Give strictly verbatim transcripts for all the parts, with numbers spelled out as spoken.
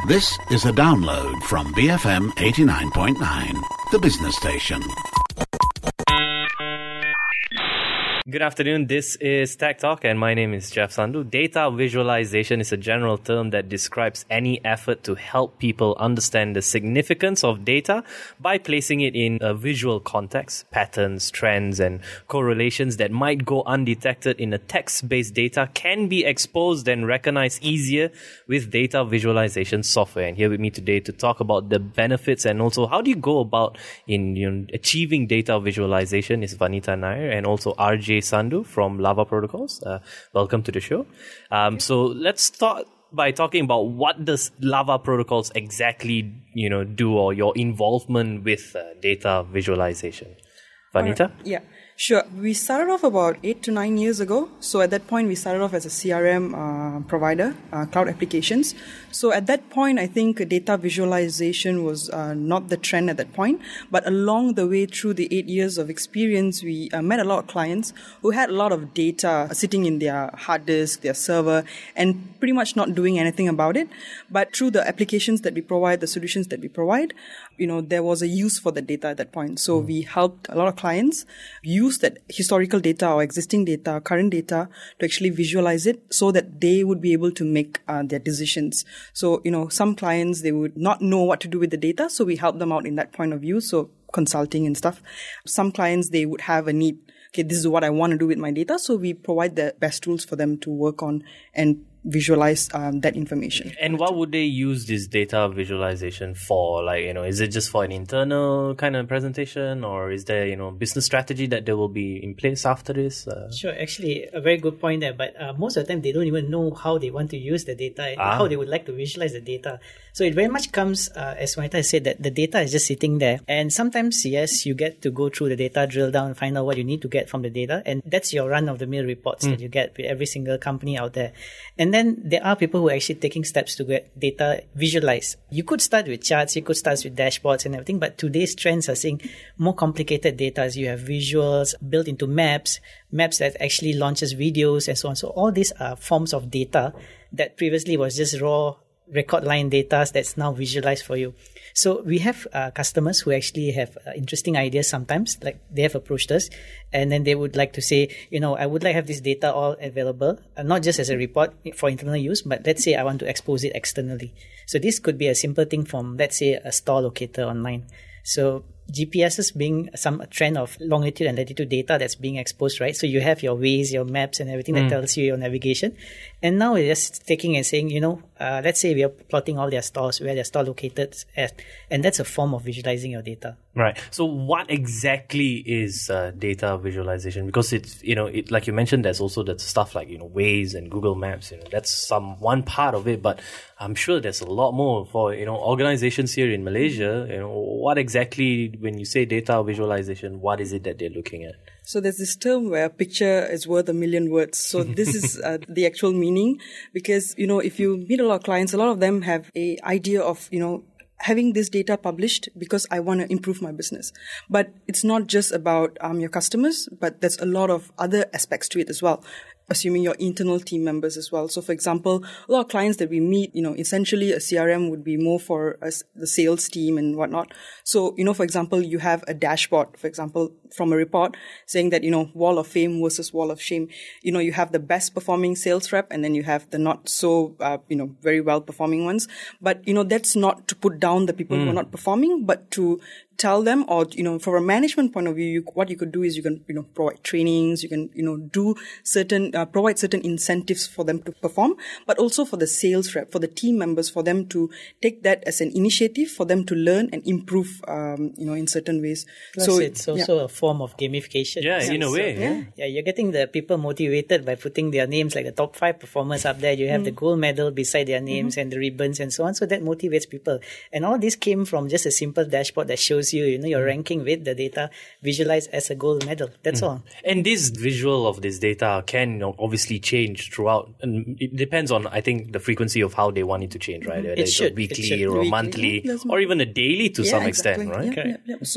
This is a download from B F M eighty-nine point nine, the business station. Good afternoon, this is Tech Talk and my name is Jeff Sandhu. Data visualization is a general term that describes any effort to help people understand the significance of data by placing it in a visual context. Patterns, trends and correlations that might go undetected in a text-based data can be exposed and recognized easier with data visualization software. And here with me today to talk about the benefits and also how do you go about in you know, achieving data visualization is Vanita Nair and also R J Sandhu from Lava Protocols. Uh, welcome to the show. Um, so let's start by talking about what does Lava Protocols exactly, you know, do or your involvement with uh, data visualization. Vanita? Right. Yeah, sure. We started off about eight to nine years ago. So at that point, we started off as a C R M uh, provider, uh, cloud applications. So at that point, I think data visualization was uh, not the trend at that point. But along the way through the eight years of experience, we uh, met a lot of clients who had a lot of data sitting in their hard disk, their server, and pretty much not doing anything about it. But through the applications that we provide, the solutions that we provide, you know, there was a use for the data at that point. So mm. we helped a lot of clients use that historical data or existing data, current data, to actually visualize it so that they would be able to make uh, their decisions. So, you know, some clients, they would not know what to do with the data, so we help them out in that point of view, so consulting and stuff. Some clients, they would have a need, okay, this is what I want to do with my data, so we provide the best tools for them to work on and visualize um, that information. And what would they use this data visualization for? Like, you know, is it just for an internal kind of presentation, or is there, you know, business strategy that there will be in place after this? Uh, sure, actually, a very good point there. But uh, most of the time, they don't even know how they want to use the data and ah. how they would like to visualize the data. So it very much comes, uh, as Vanita said, that the data is just sitting there. And sometimes, yes, you get to go through the data, drill down, find out what you need to get from the data. And that's your run-of-the-mill reports mm. that you get with every single company out there. And then there are people who are actually taking steps to get data visualized. You could start with charts, you could start with dashboards and everything, but today's trends are seeing more complicated data. As you have visuals built into maps, maps that actually launches videos and so on. So all these are forms of data that previously was just raw record line data that's now visualized for you. So we have uh, customers who actually have uh, interesting ideas sometimes, like they have approached us and then they would like to say, you know, I would like to have this data all available, uh, not just as a report for internal use, but let's say I want to expose it externally. So this could be a simple thing from, let's say, a store locator online. So G P Ss being some trend of longitude and latitude data that's being exposed, right? So you have your Waze, your maps and everything mm. that tells you your navigation. And now we're just taking and saying, you know, uh, let's say we are plotting all their stores, where their store located at, and that's a form of visualizing your data. Right. So what exactly is uh, data visualization? Because it's, you know, it, like you mentioned, there's also that stuff like, you know, Waze and Google Maps, you know, that's some one part of it, but I'm sure there's a lot more for, you know, organizations here in Malaysia. You know, what exactly, when you say data visualization, what is it that they're looking at? So there's this term where a picture is worth a million words. So this is uh, the actual meaning, because, you know, if you meet a lot of clients, a lot of them have a idea of, you know, having this data published because I want to improve my business. But it's not just about um, your customers, but there's a lot of other aspects to it as well, assuming your internal team members as well. So, for example, a lot of clients that we meet, you know, essentially a C R M would be more for us, the sales team and whatnot. So, you know, for example, you have a dashboard, for example, from a report saying that, you know, wall of fame versus wall of shame. You know, you have the best performing sales rep and then you have the not so, uh, you know, very well performing ones. But, you know, that's not to put down the people mm. who are not performing, but to tell them, or, you know, from a management point of view, you, what you could do is you can, you know, provide trainings, you can, you know, do certain, uh, provide certain incentives for them to perform, but also for the sales rep, for the team members, for them to take that as an initiative for them to learn and improve, um, you know, in certain ways. Plus so it's also yeah. a form of gamification. Yeah, in a way. So, yeah. yeah, you're getting the people motivated by putting their names, like the top five performers up there. You have mm. the gold medal beside their names mm-hmm. and the ribbons and so on. So that motivates people. And all this came from just a simple dashboard that shows you, you know, your ranking with the data visualized as a gold medal. That's mm. all. And this visual of this data can, you know, obviously change throughout. And it depends on, I think, the frequency of how they want it to change, right? Mm-hmm. Whether it it's should. a weekly it should. or a weekly, monthly yeah, or even a daily to yeah, some exactly. extent, right? Yeah, yeah, yeah. So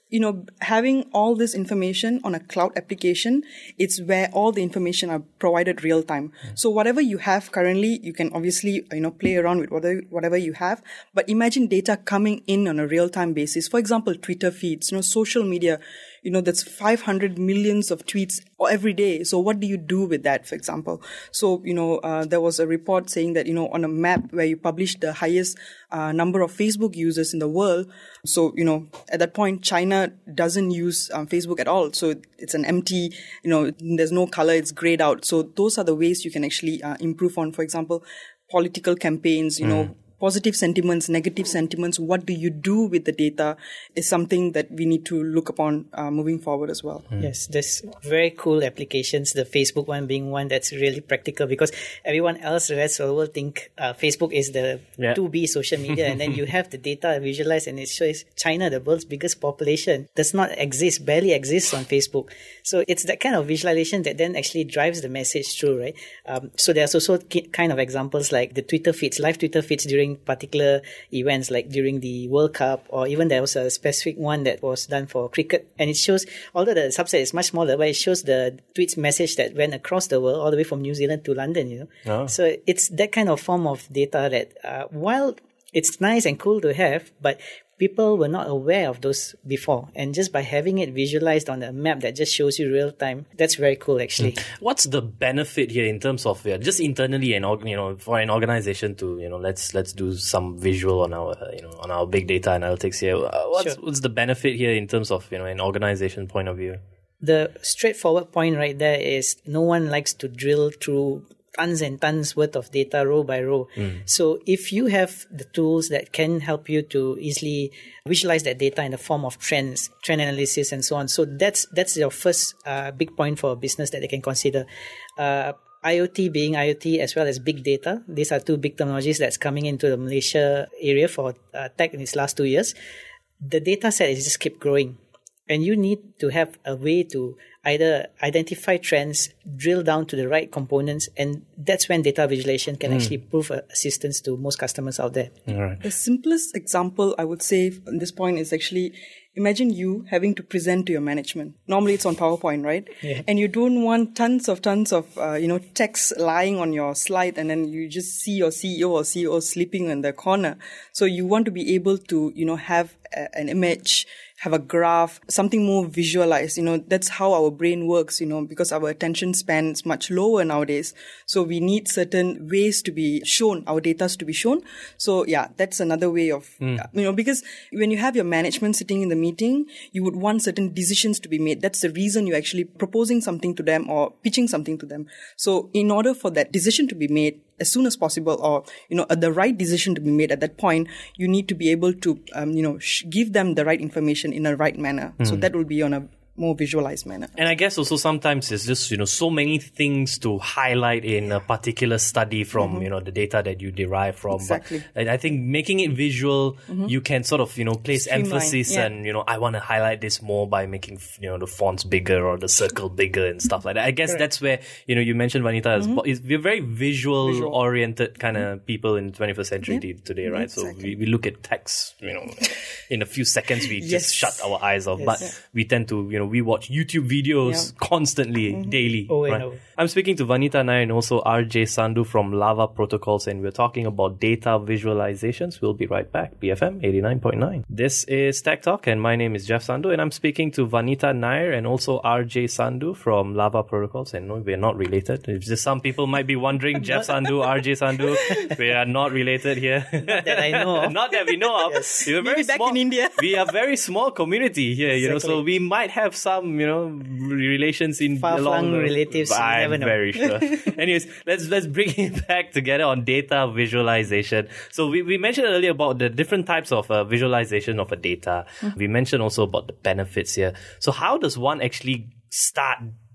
you know, having all this information on a cloud application, it's where all the information are provided real time. Mm. So whatever you have currently, you can obviously, you know, play around with whatever, whatever you have. But imagine data coming in on a real time basis. For example, Twitter feeds, you know, social media, you know, that's five hundred millions of tweets every day. So what do you do with that, for example? So, you know, uh, there was a report saying that, you know, on a map where you published the highest uh, number of Facebook users in the world. So, you know, at that point, China doesn't use um, Facebook at all. So it's an empty, you know, there's no color, it's grayed out. So those are the ways you can actually uh, improve on, for example, political campaigns, you mm. know, positive sentiments, negative sentiments, what do you do with the data is something that we need to look upon uh, moving forward as well. Mm. Yes, there's very cool applications, the Facebook one being one that's really practical because everyone else, the rest of the world think uh, Facebook is the yeah. two B social media and then you have the data visualized and it shows China, the world's biggest population, does not exist, barely exists on Facebook. So it's that kind of visualization that then actually drives the message through, right? Um, so there's also kind of examples like the Twitter feeds, live Twitter feeds during particular events like during the World Cup, or even there was a specific one that was done for cricket, and it shows, although the subset is much smaller, but it shows the tweet's message that went across the world all the way from New Zealand to London, you know. Oh. So it's that kind of form of data that uh, while it's nice and cool to have, but people were not aware of those before. And just by having it visualized on a map that just shows you real time, that's very cool actually. Mm. What's the benefit here in terms of uh, just internally and, you know, for an organization to, you know, let's let's do some visual on our, uh, you know, on our big data analytics here. Uh, what's, sure. what's the benefit here in terms of, you know, an organization point of view? The straightforward point right there is no one likes to drill through tons and tons worth of data row by row. Mm. So if you have the tools that can help you to easily visualize that data in the form of trends, trend analysis and so on. So that's that's your first uh, big point for a business that they can consider. Uh, IoT being IoT as well as big data. These are two big terminologies that's coming into the Malaysia area for uh, tech in its last two years. The data set is just keep growing. And you need to have a way to either identify trends, drill down to the right components, and that's when data visualization can mm. actually prove assistance to most customers out there. All right. The simplest example I would say at this point is actually, imagine you having to present to your management. Normally it's on PowerPoint, right? Yeah. And you don't want tons of tons of, uh, you know, text lying on your slide and then you just see your C E O or C E O sleeping in the corner. So you want to be able to, you know, have a, an image, have a graph, something more visualized. You know, that's how our brain works, you know, because our attention span is much lower nowadays. So we need certain ways to be shown, our data to be shown. So yeah, that's another way of, mm. you know, because when you have your management sitting in the meeting, you would want certain decisions to be made. That's the reason you're actually proposing something to them or pitching something to them. So in order for that decision to be made as soon as possible, or, you know, the right decision to be made at that point, you need to be able to, um, you know, sh- give them the right information in a right manner. Mm. So that will be on a more visualized manner. And I guess also sometimes it's just, you know, so many things to highlight in a particular study from, mm-hmm. you know, the data that you derive from. Exactly. But I think making it visual, mm-hmm. you can sort of, you know, place Streamline. emphasis yeah. and, you know, I want to highlight this more by making, you know, the fonts bigger or the circle bigger and stuff like that. I guess Correct. that's where, you know, you mentioned Vanita, mm-hmm. is, we're very visual, visual. oriented kind of mm-hmm. people in the twenty-first century yeah. today, right? Exactly. So we, we look at text, you know, in a few seconds we yes. just shut our eyes off. Yes. But yeah. we tend to, you know, we watch YouTube videos yeah. constantly, mm-hmm. daily. Oh, right? no. I'm speaking to Vanita Nair and also R J Sandhu from Lava Protocols, and we're talking about data visualizations. We'll be right back. B F M eighty-nine point nine. This is Tech Talk, and my name is Jeff Sandhu, and I'm speaking to Vanita Nair and also R J Sandhu from Lava Protocols. And no, we're not related. It's just some people might be wondering, Jeff Sandhu, R J Sandhu, we are not related here. Not that I know of. Not that we know of. Yes. We're very Maybe back small, in India. We are a very small community here, you Exactly. know, so we might have some, you know, relations in far-flung relatives. I'm you never know. very sure. Anyways, let's let's bring it back together on data visualization. So we, we mentioned earlier about the different types of uh, visualization of a data. Mm-hmm. We mentioned also about the benefits here. So how does one actually start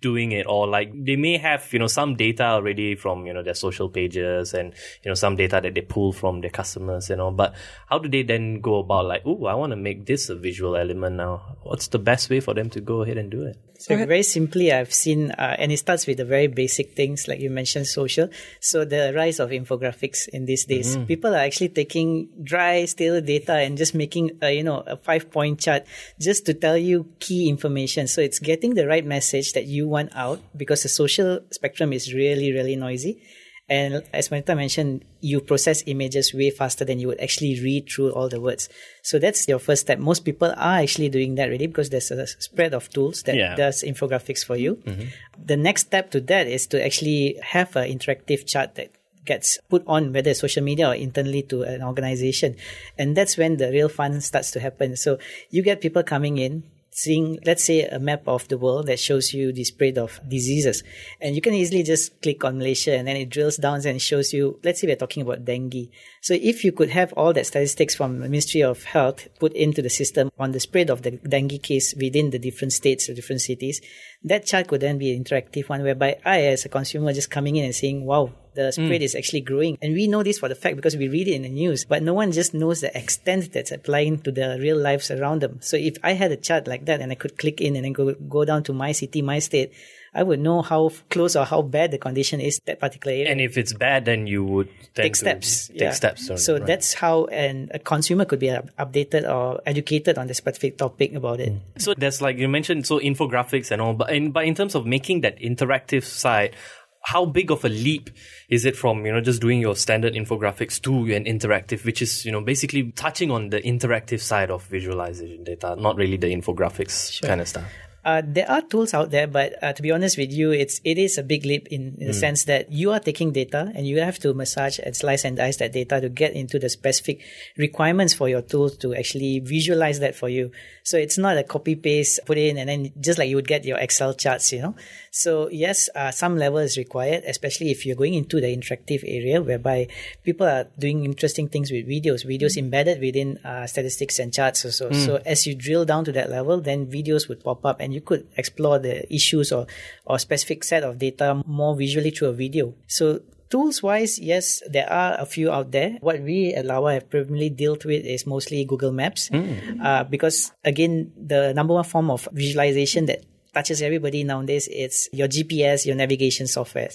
doing it, or like they may have, you know, some data already from, you know, their social pages and, you know, some data that they pull from their customers, you know, but how do they then go about like, oh, I want to make this a visual element now? What's the best way for them to go ahead and do it? So very simply, I've seen, uh, and it starts with the very basic things like you mentioned, social. So the rise of infographics in these days, mm. people are actually taking dry, stale data and just making, a, you know, a five-point chart just to tell you key information. So it's getting the right message that you want out, because the social spectrum is really, really noisy. And as Marita mentioned, you process images way faster than you would actually read through all the words. So that's your first step. Most people are actually doing that already, because there's a spread of tools that yeah. does infographics for you. Mm-hmm. The next step to that is to actually have an interactive chart that gets put on, whether social media or internally to an organization. And that's when the real fun starts to happen. So you get people coming in, seeing, let's say, a map of the world that shows you the spread of diseases. And you can easily just click on Malaysia and then it drills down and shows you, let's say we're talking about dengue. So if you could have all that statistics from the Ministry of Health put into the system on the spread of the dengue case within the different states or different cities, that chart could then be an interactive one whereby I, as a consumer, just coming in and saying, wow, the spread mm. is actually growing. And we know this for the fact because we read it in the news, but no one just knows the extent that's applying to the real lives around them. So if I had a chart like that and I could click in and then go, go down to my city, my state, I would know how close or how bad the condition is that particular area. And if it's bad, then you would take steps. Take yeah. steps. Sorry, so right. that's how an, a consumer could be updated or educated on the specific topic about it. So there's, like you mentioned, so infographics and all, but in, but in terms of making that interactive side, how big of a leap is it from, you know, just doing your standard infographics to an interactive, which is, you know, basically touching on the interactive side of visualization data, not really the infographics sure. kind of stuff? Uh, there are tools out there, but uh, to be honest with you, it's it is a big leap in, in the mm. sense that you are taking data and you have to massage and slice and dice that data to get into the specific requirements for your tool to actually visualize that for you. So it's not a copy paste, put in, and then just like you would get your Excel charts, you know. So yes, uh, some level is required, especially if you're going into the interactive area whereby people are doing interesting things with videos, videos mm. embedded within uh, statistics and charts or so. Mm. So as you drill down to that level, then videos would pop up and you could explore the issues or, or specific set of data more visually through a video. So tools-wise, yes, there are a few out there. What we at Lawa have primarily dealt with is mostly Google Maps mm. uh, because, again, the number one form of visualization that touches everybody nowadays, it's your G P S, your navigation software.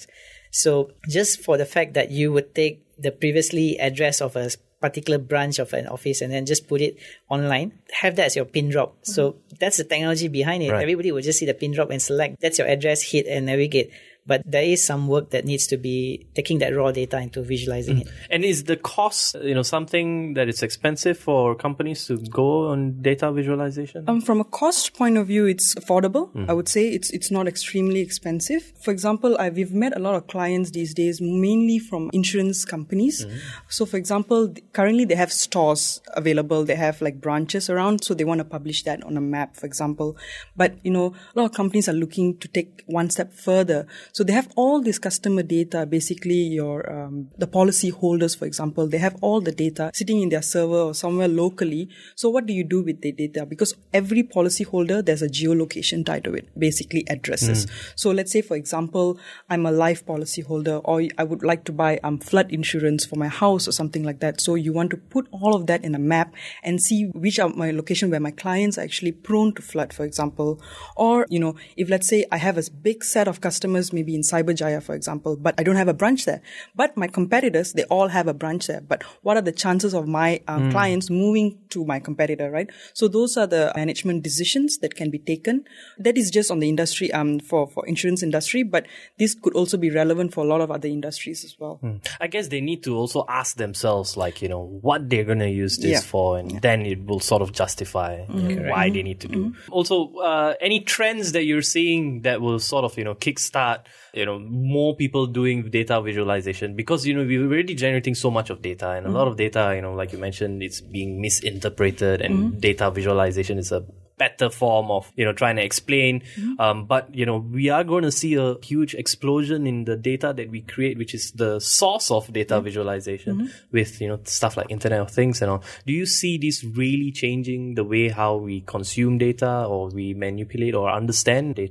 So just for the fact that you would take the previously address of a particular branch of an office and then just put it online, have that as your pin drop. Mm-hmm. So that's the technology behind it. Right. Everybody will just see the pin drop and select, that's your address, hit and navigate. But there is some work that needs to be taking that raw data into visualizing mm. it. And is the cost, you know, something that is expensive for companies to go on data visualization? Um, from a cost point of view, it's affordable. Mm. I would say it's it's not extremely expensive. For example, I, we've met a lot of clients these days, mainly from insurance companies. Mm. So, for example, currently they have stores available. They have like branches around, so they want to publish that on a map, for example. But, you know, a lot of companies are looking to take one step further. So they have all this customer data, basically your um, the policy holders, for example, they have all the data sitting in their server or somewhere locally. So what do you do with the data? Because every policy holder, there's a geolocation tied to it, basically addresses. Mm. So let's say, for example, I'm a life policy holder or I would like to buy um, flood insurance for my house or something like that. So you want to put all of that in a map and see which are my location where my clients are actually prone to flood, for example. Or, you know, if let's say I have a big set of customers, maybe in Cyberjaya, for example, but I don't have a branch there. But my competitors, they all have a branch there. But what are the chances of my um, mm. clients moving to my competitor, right? So those are the management decisions that can be taken. That is just on the industry, um, for, for insurance industry, but this could also be relevant for a lot of other industries as well. Mm. I guess they need to also ask themselves, like, you know, what they're going to use this yeah. for, and yeah. then it will sort of justify mm. you know, why mm-hmm. they need to do. Mm-hmm. Also, uh, any trends that you're seeing that will sort of, you know, kickstart you know, more people doing data visualization, because, you know, we're already generating so much of data, and a mm-hmm. lot of data, you know, like you mentioned, it's being misinterpreted, and mm-hmm. data visualization is a better form of, you know, trying to explain. Mm-hmm. Um, but, you know, we are going to see a huge explosion in the data that we create, which is the source of data mm-hmm. visualization mm-hmm. with, you know, stuff like Internet of Things and all. Do you see this really changing the way how we consume data or we manipulate or understand data?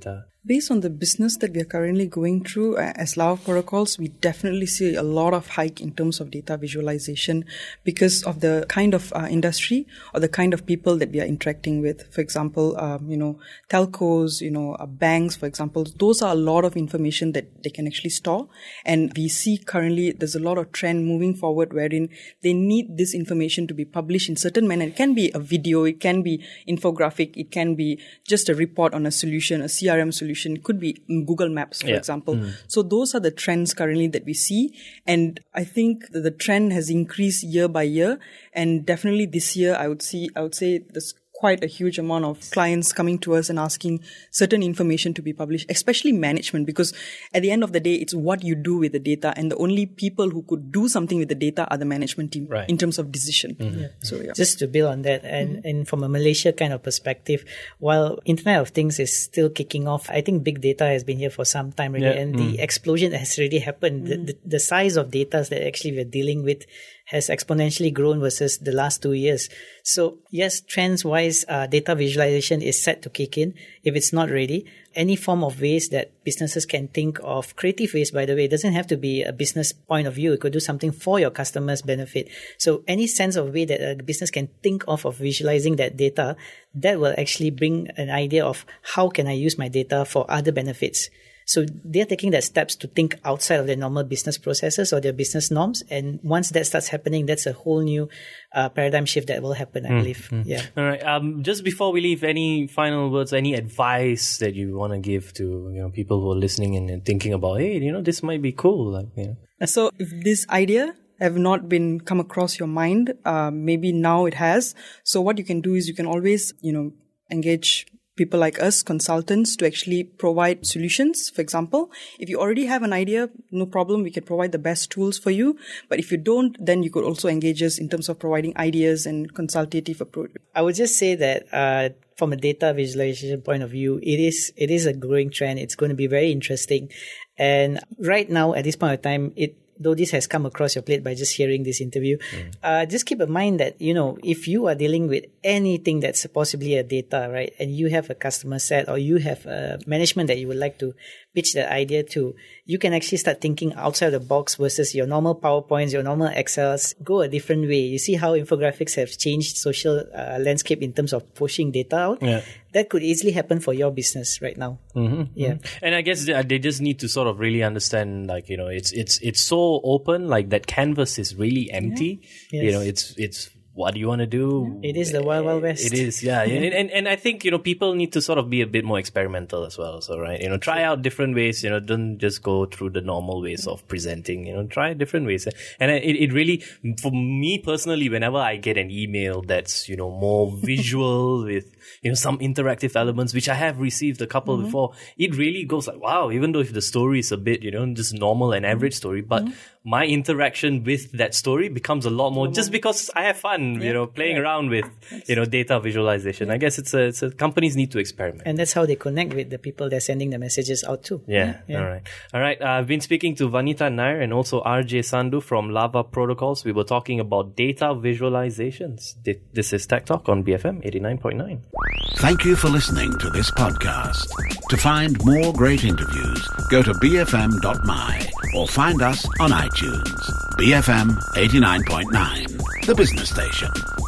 Based on the business that we are currently going through uh, as Lava Protocols, we definitely see a lot of hike in terms of data visualization because of the kind of uh, industry or the kind of people that we are interacting with. For example, um, you know, telcos, you know, uh, banks, for example, those are a lot of information that they can actually store. And we see currently there's a lot of trend moving forward wherein they need this information to be published in certain manner. It can be a video, it can be infographic, it can be just a report on a solution, a C R M solution. It could be Google Maps, for yeah. example. Mm. So those are the trends currently that we see. And I think that the trend has increased year by year. And definitely this year, I would see, I would say there's quite a huge amount of clients coming to us and asking certain information to be published, especially management, because at the end of the day, it's what you do with the data. And the only people who could do something with the data are the management team right. in terms of decision. Mm-hmm. Yeah. So, yeah. Just to build on that, and, mm-hmm. and from a Malaysia kind of perspective, while Internet of Things is still kicking off, I think big data has been here for some time already, yeah. and mm. the explosion has already happened. Mm. The, the, the size of data that actually we're dealing with has exponentially grown versus the last two years. So yes, trends-wise, uh, data visualization is set to kick in. If it's not ready, any form of ways that businesses can think of, creative ways, by the way, it doesn't have to be a business point of view. It could do something for your customers' benefit. So any sense of way that a business can think of of visualizing that data, that will actually bring an idea of how can I use my data for other benefits. So they're taking that steps to think outside of their normal business processes or their business norms. And once that starts happening, that's a whole new uh, paradigm shift that will happen, I mm, believe. Mm. Yeah. All right. Um, just before we leave, any final words, any advice that you want to give to you know people who are listening and thinking about, hey, you know, this might be cool. Like, you know. So if this idea have not been come across your mind, uh, maybe now it has. So what you can do is you can always, you know, engage people like us, consultants, to actually provide solutions. For example, if you already have an idea, no problem, we can provide the best tools for you. But if you don't, then you could also engage us in terms of providing ideas and consultative approach. I would just say that uh, from a data visualization point of view, it is it is a growing trend. It's going to be very interesting. And right now, at this point of time, it though this has come across your plate by just hearing this interview, mm. uh, just keep in mind that, you know, if you are dealing with anything that's possibly a data, right, and you have a customer set or you have a management that you would like to pitch that idea to, you can actually start thinking outside the box versus your normal PowerPoints, your normal Excels. Go a different way. You see how infographics have changed social uh, landscape in terms of pushing data out? Yeah. That could easily happen for your business right now. Mm-hmm. Yeah. Mm-hmm. And I guess they, they just need to sort of really understand, like, you know, it's it's it's so open, like that canvas is really empty. Yeah. Yes. You know, it's it's what do you want to do? It is the wild, wild west. It is, yeah. and, and and I think, you know, people need to sort of be a bit more experimental as well. So, right, you know, try out different ways. You know, don't just go through the normal ways of presenting. You know, try different ways. And it it really, for me personally, whenever I get an email that's, you know, more visual with, you know, some interactive elements, which I have received a couple mm-hmm. before, it really goes like, wow, even though if the story is a bit, you know, just normal and average story, but mm-hmm. my interaction with that story becomes a lot more mm-hmm. just because I have fun, yeah. you know, playing yeah. around with, you know, data visualization. Yeah. I guess it's a, it's a, companies need to experiment. And that's how they connect with the people they're sending the messages out to. Yeah. yeah. All right. All right. Uh, I've been speaking to Vanitha Nair and also R J Sandhu from Lava Protocols. We were talking about data visualizations. This is Tech Talk on B F M eighty-nine point nine. Thank you for listening to this podcast. To find more great interviews, go to b f m dot m y or find us on iTunes. B F M eighty-nine point nine, the business station.